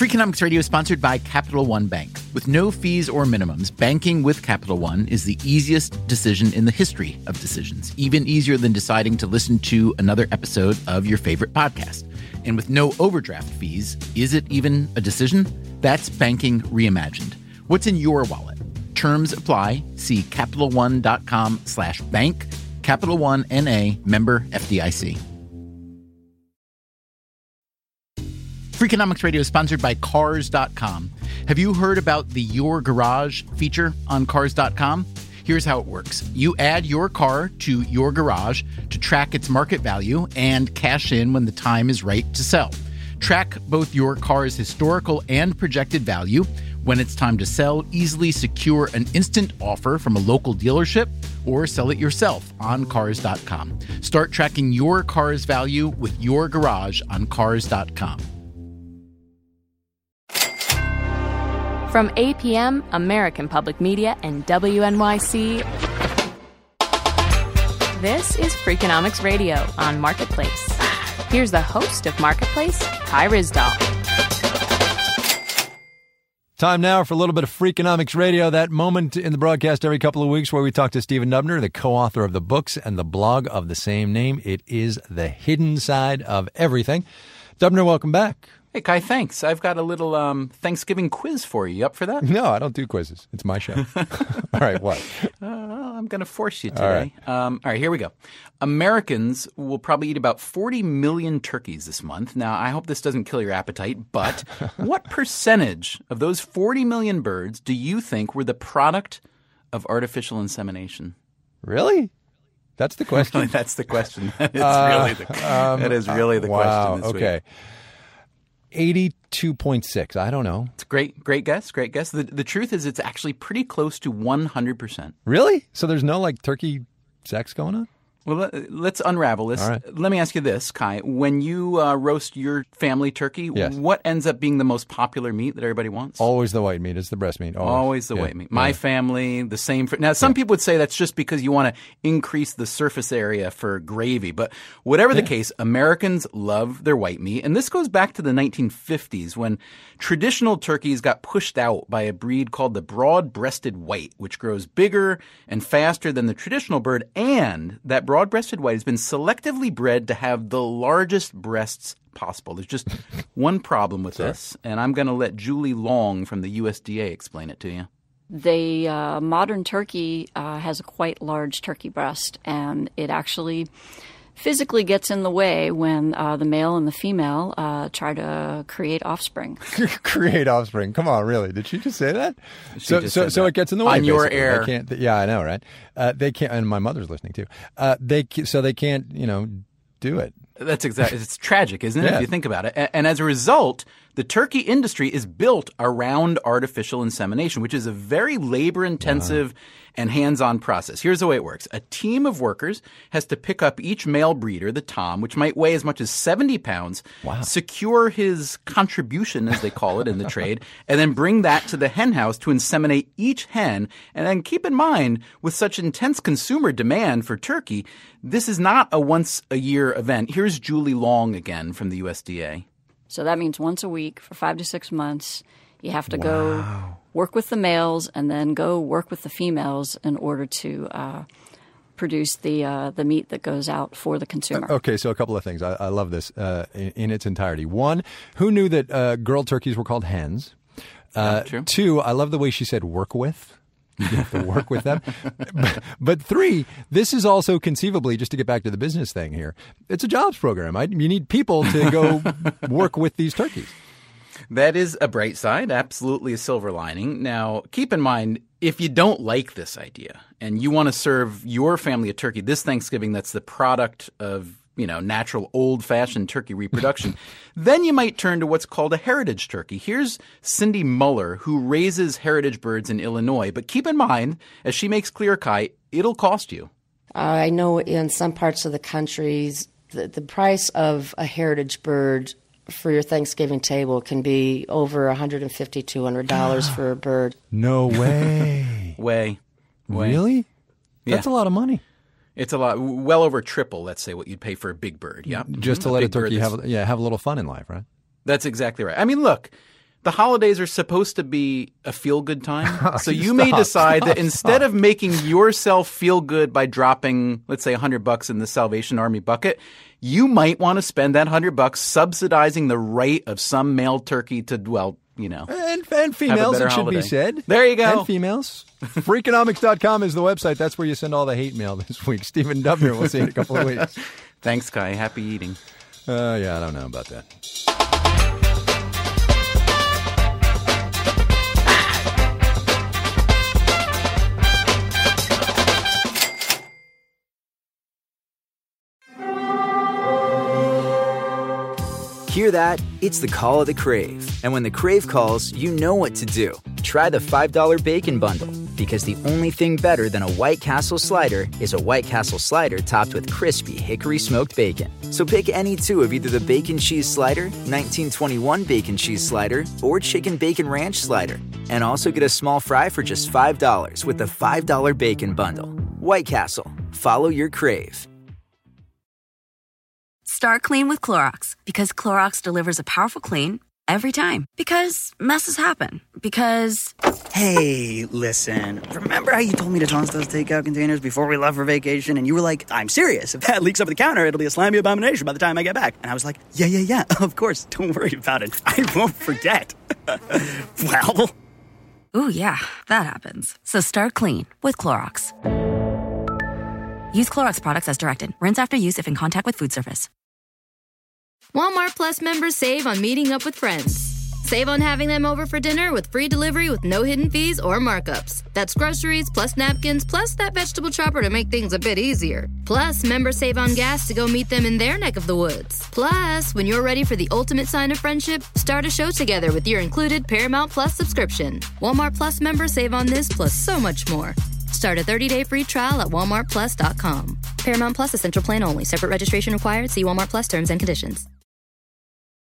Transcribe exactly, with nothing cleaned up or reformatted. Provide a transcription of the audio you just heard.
Freakonomics Radio is sponsored by Capital One Bank. With no fees or minimums, banking with Capital One is the easiest decision in the history of decisions, even easier than deciding to listen to another episode of your favorite podcast. And with no overdraft fees, is it even a decision? That's banking reimagined. What's in your wallet? Terms apply. See CapitalOne.com slash bank. Capital One N A, member F D I C. Freakonomics Radio is sponsored by Cars dot com. Have you heard about the Your Garage feature on Cars dot com? Here's how it works. You add your car to your garage to track its market value and cash in when the time is right to sell. Track both your car's historical and projected value. When it's time to sell, easily secure an instant offer from a local dealership or sell it yourself on Cars dot com. Start tracking your car's value with your garage on Cars dot com. From A P M, American Public Media, and W N Y C, this is Freakonomics Radio on Marketplace. Here's the host of Marketplace, Kai Ryssdal. Time now for a little bit of Freakonomics Radio, that moment in the broadcast every couple of weeks where we talk to Stephen Dubner, the co-author of the books and the blog of the same name. It is the hidden side of everything. Dubner, welcome back. Hey, Kai, thanks. I've got a little um, Thanksgiving quiz for you. You up for that? No, I don't do quizzes. It's my show. All right, what? Uh, I'm going to force you today. All right. Um, all right, here we go. Americans will probably eat about forty million turkeys this month. Now, I hope this doesn't kill your appetite, but what percentage of those forty million birds do you think were the product of artificial insemination? Really? That's the question? That's the question. That is uh, really the, um, that is really the wow, question this okay. week. eighty-two point six. I don't know. It's a great, great guess. Great guess. The, the truth is it's actually pretty close to one hundred percent. Really? So there's no like turkey sex going on? Well, let, let's unravel this. All right. Let me ask you this, Kai. When you uh, roast your family turkey, yes. what ends up being the most popular meat that everybody wants? Always the white meat. It's the breast meat. Always, Always the yeah. white meat. My yeah. family, the same. For, now, some yeah. people would say that's just because you want to increase the surface area for gravy. But whatever yeah. the case, Americans love their white meat. And this goes back to the nineteen fifties when traditional turkeys got pushed out by a breed called the broad-breasted white, which grows bigger and faster than the traditional bird. And that broad-breasted white has been selectively bred to have the largest breasts possible. There's just one problem with Sorry. this, and I'm going to let Julie Long from the U S D A explain it to you. The uh, modern turkey uh, has a quite large turkey breast, and it actually physically gets in the way when uh, the male and the female uh, try to create offspring. Create offspring. Come on, really? Did she just say that? She so, just so, said so that. it gets in the way. On your basically. air. They can't, th- yeah, I know, right? Uh, they can't, and my mother's listening too. Uh, they so they can't, you know, do it. That's exactly. It's tragic, isn't it? Yeah. If you think about it. And, and as a result, the turkey industry is built around artificial insemination, which is a very labor-intensive wow. and hands-on process. Here's the way it works. A team of workers has to pick up each male breeder, the tom, which might weigh as much as seventy pounds, wow. secure his contribution, as they call it in the trade, and then bring that to the hen house to inseminate each hen. And then keep in mind, with such intense consumer demand for turkey, this is not a once-a-year event. Here's Julie Long again from the U S D A. So that means once a week for five to six months, you have to wow. go work with the males and then go work with the females in order to uh, produce the uh, the meat that goes out for the consumer. Uh, okay, so a couple of things. I, I love this uh, in, in its entirety. One, who knew that uh, girl turkeys were called hens? Uh, true. Two, I love the way she said work with. You have to work with them. But, but three, this is also conceivably, just to get back to the business thing here, it's a jobs program. I, you need people to go work with these turkeys. That is a bright side, absolutely a silver lining. Now, keep in mind, if you don't like this idea and you want to serve your family a turkey this Thanksgiving that's the product of, you know, natural old-fashioned turkey reproduction, then you might turn to what's called a heritage turkey. Here's Cindy Muller, who raises heritage birds in Illinois. But keep in mind, as she makes clear, Kai, it'll cost you. Uh, I know in some parts of the country, the, the price of a heritage bird for your Thanksgiving table can be over one hundred fifty dollars, two hundred dollars for a bird. No way. Way. Way. Really? Yeah. That's a lot of money. It's a lot, well over triple, let's say, what you'd pay for a big bird. Yeah, Just to a let a big turkey bird have, yeah, have a little fun in life, right? That's exactly right. I mean, look, the holidays are supposed to be a feel-good time. So you Stop, may decide stop, that instead stop. of making yourself feel good by dropping, let's say, one hundred bucks in the Salvation Army bucket, you might want to spend that one hundred bucks subsidizing the right of some male turkey to, well, you know. And, and females, better it should holiday. be said. There you go. And females. Freakonomics dot com is the website. That's where you send all the hate mail this week. Stephen Dubner, we'll see you in a couple of weeks. Thanks, Kai. Happy eating. Uh, yeah, I don't know about that. Hear that? It's the call of the Crave. And when the Crave calls, you know what to do. Try the five dollar Bacon Bundle, because the only thing better than a White Castle slider is a White Castle slider topped with crispy hickory smoked bacon. So pick any two of either the Bacon Cheese Slider, nineteen twenty-one Bacon Cheese Slider, or Chicken Bacon Ranch Slider. And also get a small fry for just five dollars with the five dollar Bacon Bundle. White Castle. Follow your Crave. Start clean with Clorox, because Clorox delivers a powerful clean every time. Because messes happen. Because... Hey, listen. Remember how you told me to toss those takeout containers before we left for vacation? And you were like, I'm serious. If that leaks over the counter, it'll be a slimy abomination by the time I get back. And I was like, yeah, yeah, yeah, of course. Don't worry about it. I won't forget. Well... Ooh, yeah, that happens. So start clean with Clorox. Use Clorox products as directed. Rinse after use if in contact with food surface. Walmart Plus members save on meeting up with friends. Save on having them over for dinner with free delivery with no hidden fees or markups. That's groceries, plus napkins, plus that vegetable chopper to make things a bit easier. Plus, members save on gas to go meet them in their neck of the woods. Plus, when you're ready for the ultimate sign of friendship, start a show together with your included Paramount Plus subscription. Walmart Plus members save on this plus so much more. Start a thirty-day free trial at walmart plus dot com. Paramount Plus Essential Plan only. Separate registration required. See Walmart Plus terms and conditions.